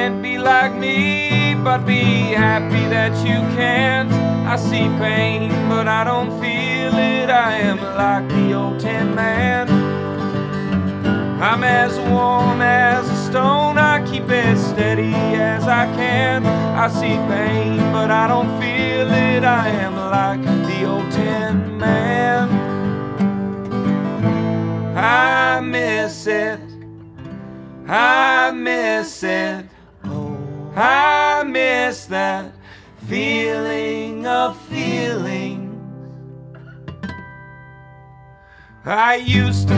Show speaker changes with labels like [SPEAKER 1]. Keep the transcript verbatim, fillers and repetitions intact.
[SPEAKER 1] can't be like me, but be happy that you can't. I see pain, but I don't feel it. I am like the old tin man. I'm as warm as a stone, I keep as steady as I can. I see pain, but I don't feel it. I am like the old tin man. I miss it, I miss it, oh, I miss that feeling of feelings. I used to